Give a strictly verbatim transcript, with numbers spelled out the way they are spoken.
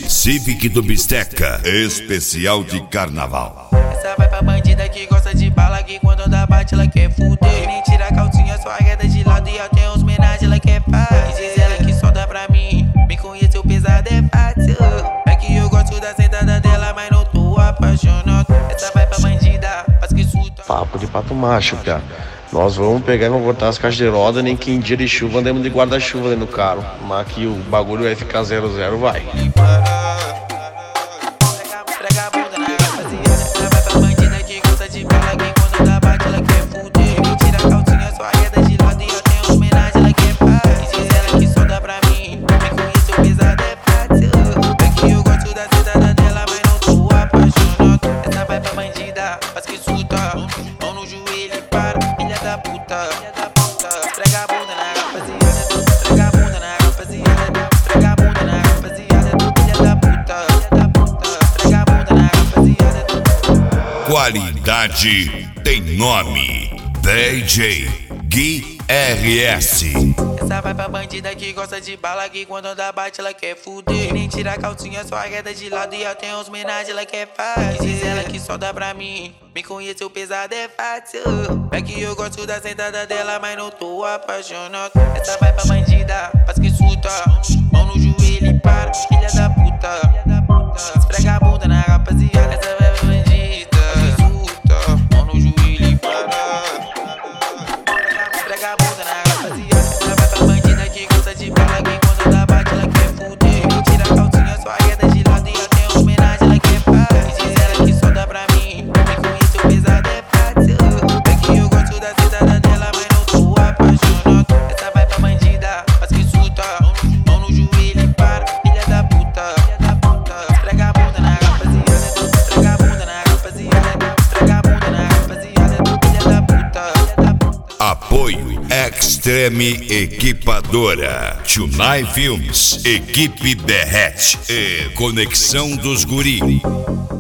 Civic do Bisteca, especial de carnaval. Essa vai pra bandida que gosta de bala, que quando anda bate ela quer fuder. Nem tira a calcinha, só arreda de lado e até uns homenagem ela quer paz. Diz ela que só dá pra mim, me conheceu pesado é fácil. É que eu gosto da sentada dela, mas não tô apaixonado. Essa vai pra bandida, faz que suta. Papo de pato macho, cara. Nós vamos pegar e vamos botar as caixas de roda, nem que em dia de chuva andemos de guarda-chuva ali no carro. Mas que o bagulho vai ficar zero zero, vai. Prega a bunda na rapaziada. Essa vai pra bandida que gosta de bala, que quando anda bate ela quer fuder. Me tira a calcinha, só arreda de lado e até uns homenagem ela quer paz. Diz ela que só dá pra mim, me conheceu pesado é fácil. É que eu gosto da sentada dela, mas não tô apaixonado. Essa vai pra bandida, faz que escuta. Mão no joelho e para, filha da puta. Prega a bunda na rapaziada. Prega a bunda na rapaziada. Prega a bunda na rapaziada. Filha da puta. Prega a bunda na rapaziada. Qualidade tem nome. D J Gui R S. Essa vai pra bandida que gosta de bala, que quando anda bate ela quer fuder. Nem tira a calcinha, só arreda de lado e até uns homenagem ela quer fazer. Diz ela que só dá pra mim, me conheceu pesado é fácil. É que eu gosto da sentada dela, mas não tô apaixonado. Essa vai pra bandida, faz que suta. Mão no joelho e para, filha da puta. Esfrega a bunda na rapaziada. Essa vai pra bandida, faz que suta. Mão no joelho e para. Esfrega a bunda na rapaziada. Essa vai pra bandida que gosta de bala, que quando anda bate ela quer fuder. Me tira a calcinha, só arreda de lado e até uns homenagem ela quer paz. Diz ela que só dá pra mim, me conheceu pesado é fácil. É que eu gosto da sentada dela, mas não tô apaixonado. Essa vai pra bandida, faz que suta. Mão no joelho e para, filha da puta. Esfrega a bunda na rapaziada. Esfrega a bunda na rapaziada. Esfrega a bunda na rapaziada. Filha da puta. Apoio Extreme Equipadora, Tunai Filmes, Equipe Derrete e Conexão dos Guri.